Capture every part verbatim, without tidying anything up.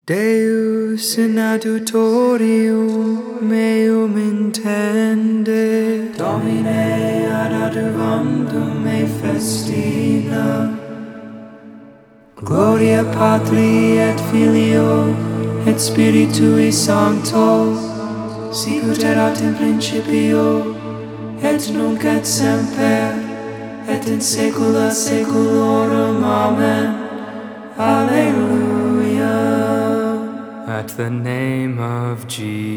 Deus in adjutorium meum intende, Domine ad adjuvandum me festina. Gloria Patri et Filio et Spiritui Sancto, sicut erat in principio, et nunc et semper, et in saecula saeculorum. Amen. Alleluia. At the name of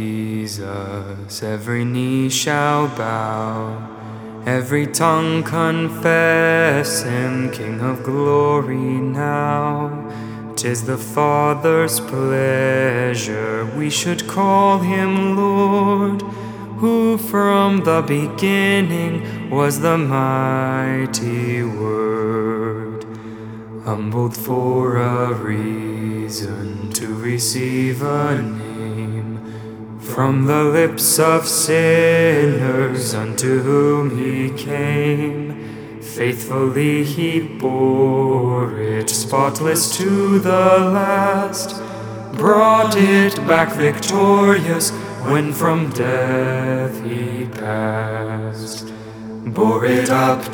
Jesus, every knee shall bow, every tongue confess him King of glory now. 'Tis the Father's pleasure we should call him Lord, who from the beginning was the mighty Word, humbled for a reason to receive a name from the lips of sinners unto whom he came. Faithfully he bore it, spotless to the last, brought it back victorious when from death he passed. Bore it up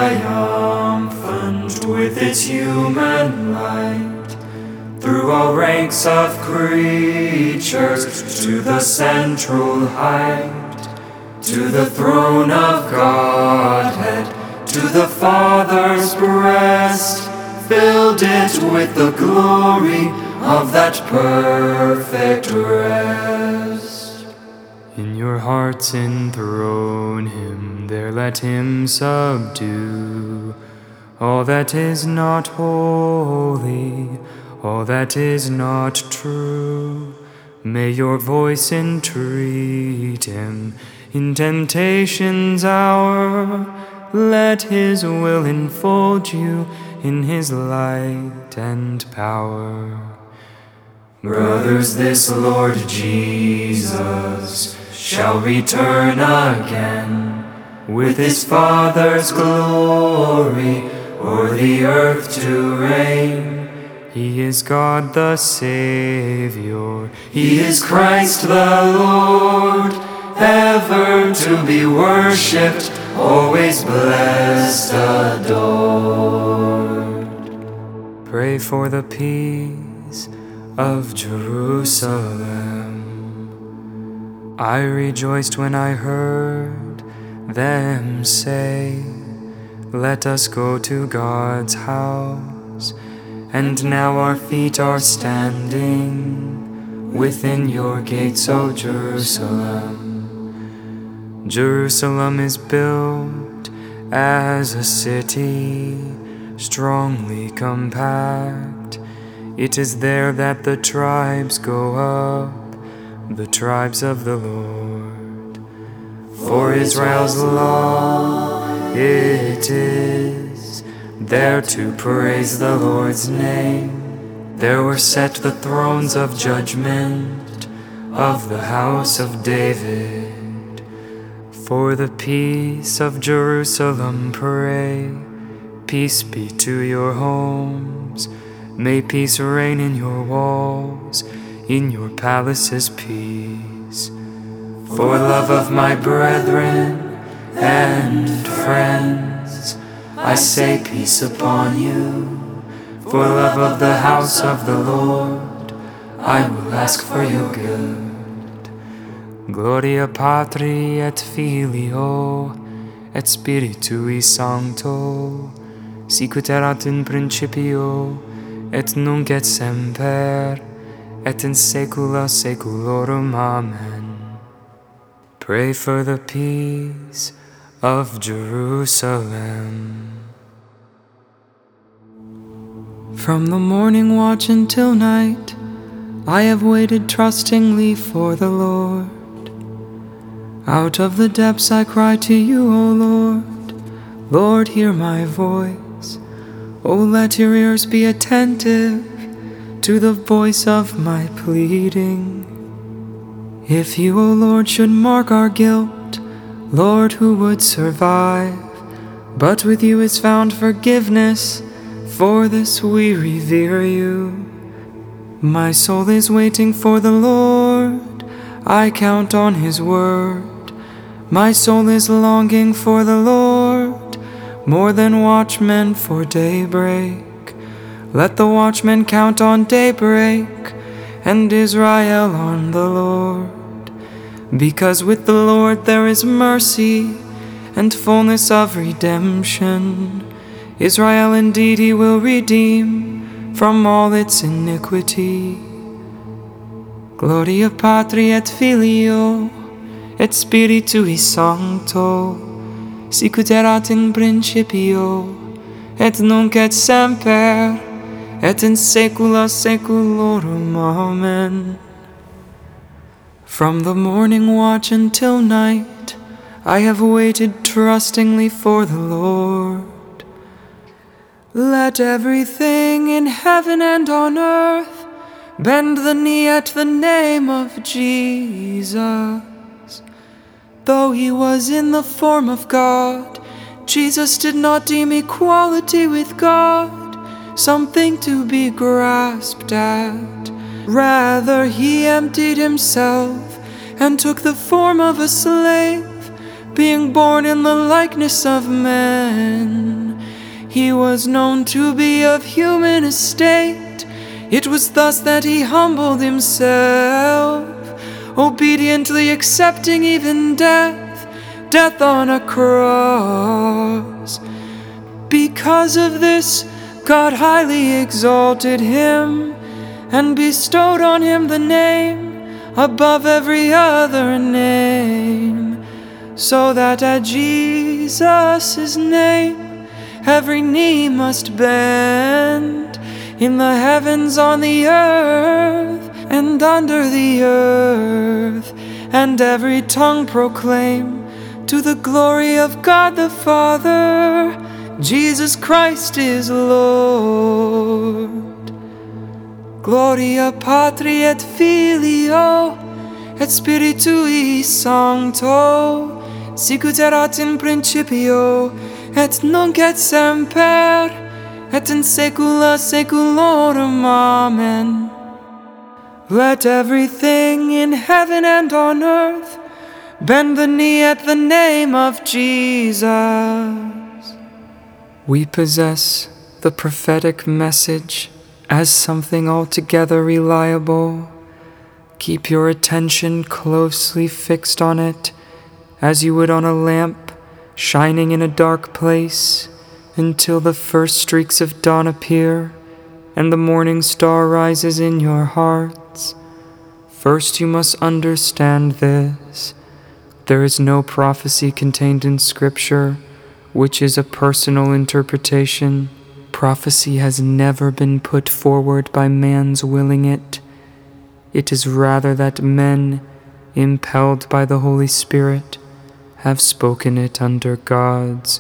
triumphant with its human light, through all ranks of creatures to the central height, to the throne of Godhead, to the Father's breast, filled it with the glory of that perfect rest. In your hearts enthrone him, there let him subdue all that is not holy, all that is not true. May your voice entreat him in temptation's hour. Let his will enfold you in his light and power. Brothers, this Lord Jesus shall return again with his Father's glory o'er the earth to reign. He is God the Savior, he is Christ the Lord, ever to be worshipped, always blessed, adored. Pray for the peace of Jerusalem. I rejoiced when I heard them say, let us go to God's house. And now our feet are standing within your gates, O Jerusalem. Jerusalem is built as a city, strongly compact. It is there that the tribes go up, the tribes of the Lord. For Israel's law it is, there to praise the Lord's name. There were set the thrones of judgment of the house of David. For the peace of Jerusalem pray, peace be to your homes. May peace reign in your walls, in your palaces peace. For love of my brethren and friends, I say peace upon you. For love of the house of the Lord, I will ask for your good. Gloria Patri et Filio et Spiritui Sancto, sicut erat in principio, et nunc et semper, et in saecula saeculorum. Amen. Pray for the peace of Jerusalem. From the morning watch until night, I have waited trustingly for the Lord. Out of the depths I cry to you, O Lord. Lord, hear my voice. O let your ears be attentive to the voice of my pleading. If you, O Lord, should mark our guilt, Lord, who would survive? But with you is found forgiveness, for this we revere you. My soul is waiting for the Lord, I count on His word. My soul is longing for the Lord, more than watchmen for daybreak. Let the watchmen count on daybreak, and Israel on the Lord. Because with the Lord there is mercy, and fullness of redemption. Israel indeed He will redeem from all its iniquity. Gloria Patri et Filio, et Spiritui Sancto, sicut erat in principio, et nunc et semper, et in saecula saeculorum. Amen. From the morning watch until night, I have waited trustingly for the Lord. Let everything in heaven and on earth bend the knee at the name of Jesus. Though He was in the form of God, Jesus did not deem equality with God something to be grasped at. Rather, He emptied Himself and took the form of a slave, being born in the likeness of men. He was known to be of human estate. It was thus that He humbled Himself, obediently accepting even death, death on a cross. Because of this, God highly exalted Him and bestowed on Him the name above every other name, so that at Jesus' name every knee must bend, in the heavens, on the earth, and under the earth, and every tongue proclaim to the glory of God the Father, Jesus Christ is Lord. Gloria Patri et Filio, et Spiritui Sancto, sicut erat in principio, et nunc et semper, et in saecula saeculorum. Amen. Let everything in heaven and on earth bend the knee at the name of Jesus. We possess the prophetic message as something altogether reliable. Keep your attention closely fixed on it, as you would on a lamp shining in a dark place, until the first streaks of dawn appear and the morning star rises in your hearts. First you must understand this: there is no prophecy contained in Scripture which is a personal interpretation. Prophecy has never been put forward by man's willing it. It is rather that men, impelled by the Holy Spirit, have spoken it under God's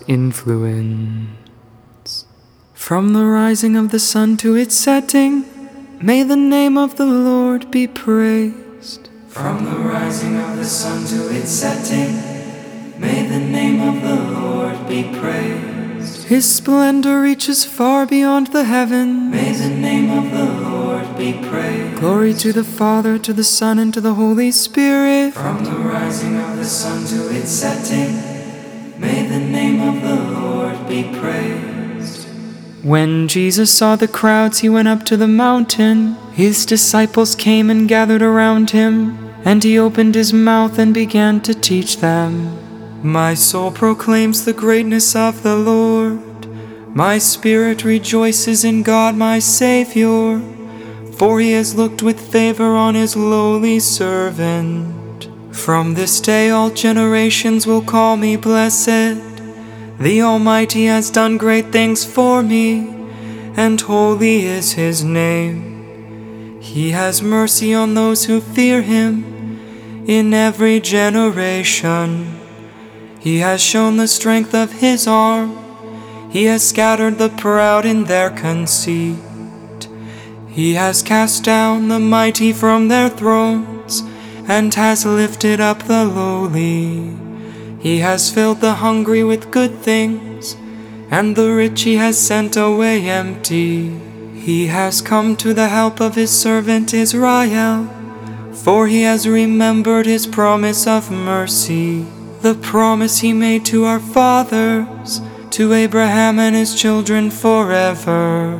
influence. From the rising of the sun to its setting, may the name of the Lord be praised. From the rising of the sun to its setting, may the name of the Lord be praised. His splendor reaches far beyond the heavens. May the name of the Lord be praised. Glory to the Father, to the Son, and to the Holy Spirit. From the rising of the sun to its setting, may the name of the Lord be praised. When Jesus saw the crowds, He went up to the mountain. His disciples came and gathered around Him, and He opened His mouth and began to teach them. My soul proclaims the greatness of the Lord. My spirit rejoices in God my Savior, for He has looked with favor on His lowly servant. From this day all generations will call me blessed. The Almighty has done great things for me, and holy is His name. He has mercy on those who fear Him in every generation. He has shown the strength of His arm. He has scattered the proud in their conceit. He has cast down the mighty from their thrones, and has lifted up the lowly. He has filled the hungry with good things, and the rich He has sent away empty. He has come to the help of his servant Israel, for he has remembered his promise of mercy, the promise he made to our fathers, to Abraham and his children forever.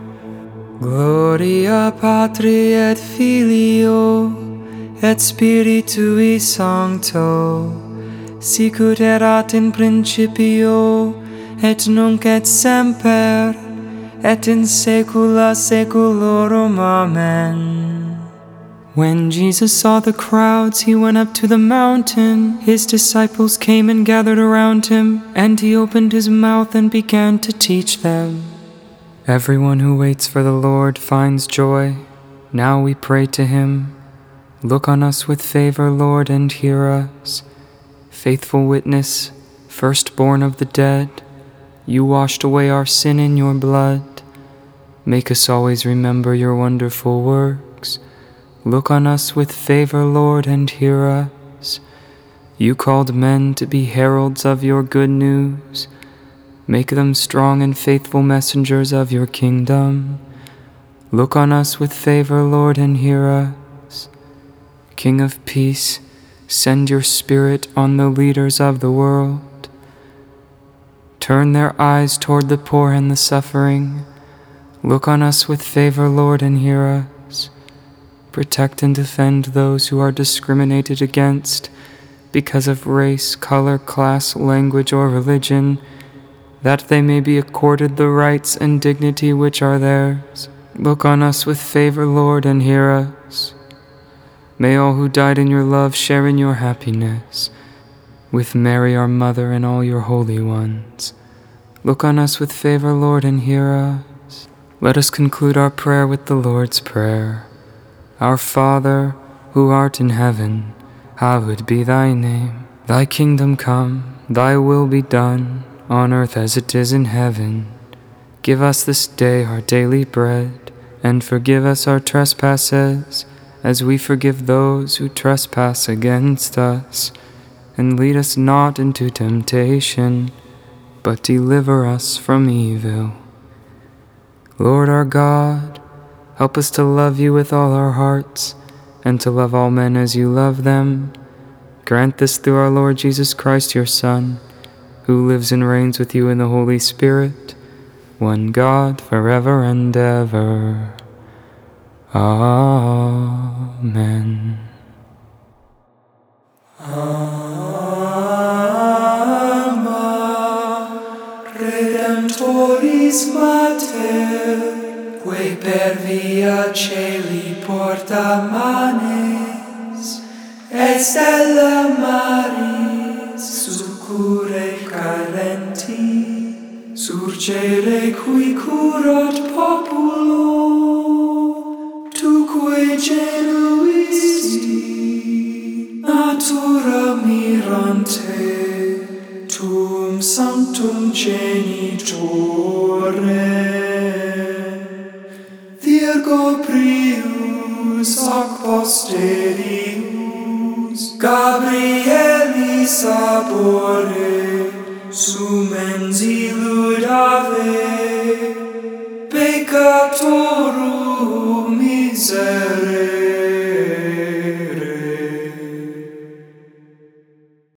Gloria Patri et Filio et Spiritui Sancto, sicut erat in principio et nunc et semper et in saecula saeculorum. Amen. When Jesus saw the crowds, he went up to the mountain. His disciples came and gathered around him, and he opened his mouth and began to teach them. Everyone who waits for the Lord finds joy. Now we pray to him. Look on us with favor, Lord, and hear us. Faithful witness, firstborn of the dead, you washed away our sin in your blood. Make us always remember your wonderful works. Look on us with favor, Lord, and hear us. You called men to be heralds of your good news. Make them strong and faithful messengers of your kingdom. Look on us with favor, Lord, and hear us. King of peace, send your Spirit on the leaders of the world. Turn their eyes toward the poor and the suffering. Look on us with favor, Lord, and hear us. Protect and defend those who are discriminated against because of race, color, class, language, or religion, that they may be accorded the rights and dignity which are theirs. Look on us with favor, Lord, and hear us. May all who died in your love share in your happiness, with Mary our Mother and all your holy ones. Look on us with favor, Lord, and hear us. Let us conclude our prayer with the Lord's Prayer. Our Father, who art in heaven, hallowed be thy name. Thy kingdom come, thy will be done, on earth as it is in heaven. Give us this day our daily bread, and forgive us our trespasses, as we forgive those who trespass against us. And lead us not into temptation, but deliver us from evil. Lord our God, help us to love you with all our hearts, and to love all men as you love them. Grant this through our Lord Jesus Christ, your Son, who lives and reigns with you in the Holy Spirit, one God, forever and ever. Amen. Alma Redemptoris Mater, que per via celi porta manes, et stella Maris succurre carenti, surgere qui curat populo, tuque genuisti, natura mirante, tuum sanctum genitore. Virgo prius ac posterius, Gabrieli sabore, sumens illud ave, peccatorum miser.